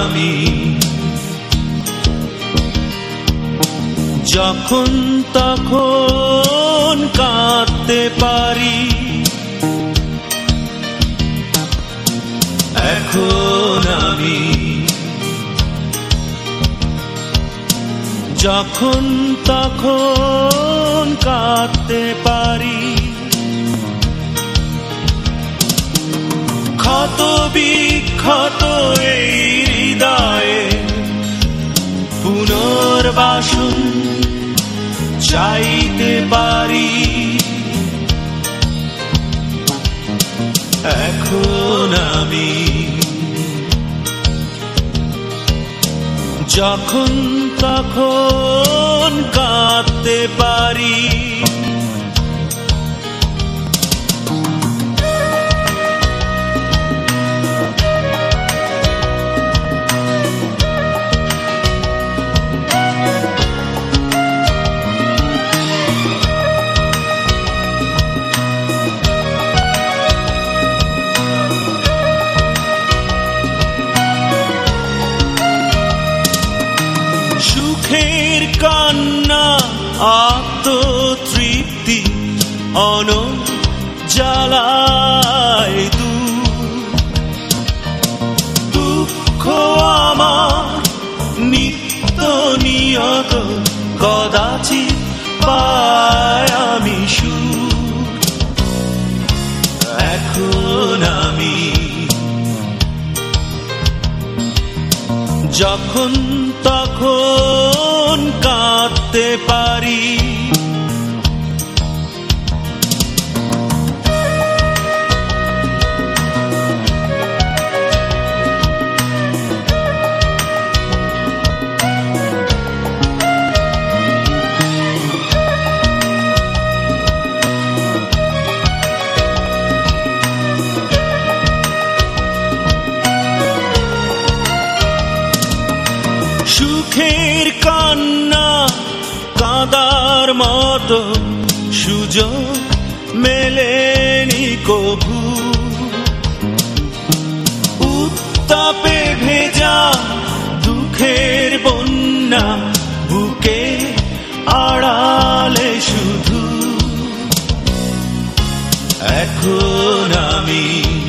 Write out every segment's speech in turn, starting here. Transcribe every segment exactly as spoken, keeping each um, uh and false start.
আমি যখন তখন কাঁদতে পারি, এখন আমি যখন তখন কাঁদতে পারি। ক্ষত বিক্ষত এই হৃদয়ে পুনর্বাসন চাইতে পারি, এখন আমি যখন তখন কাঁদতে পারি। সুখের কান্না আত্মতৃপ্তি অনজালায় দুঃখ আমার নিত্য নিয়ত কদাচিৎ পায় আমি সুখ, এখন আমি যখন তখন কাঁদতে পারি। সুখের কান্না কাঁদার মতো সুযোগ মেলেনি কভু, উত্তাপে ভেজা দুঃখের বন্যা বুকে আড়ালে শুধু, এখন আমি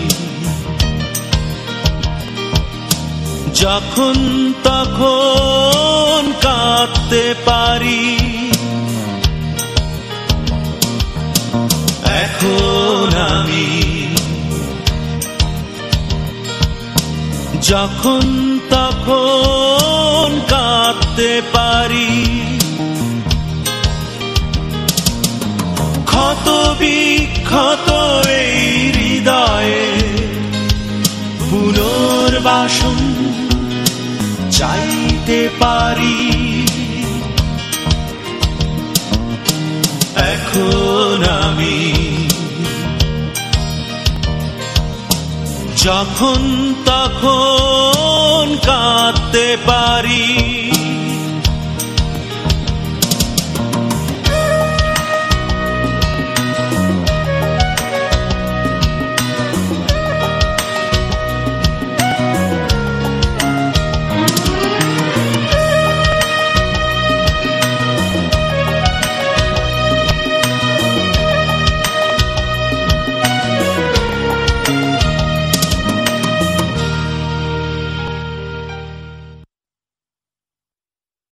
যখন তখন কাঁদতে পারি, এখন আমি যখন তখন কাঁদতে পারি। ক্ষত বিক্ষত এই হৃদয়ে পুনর্বাসন চাইতে পারি, এখন আমি যখন তখন কাঁদতে পারি।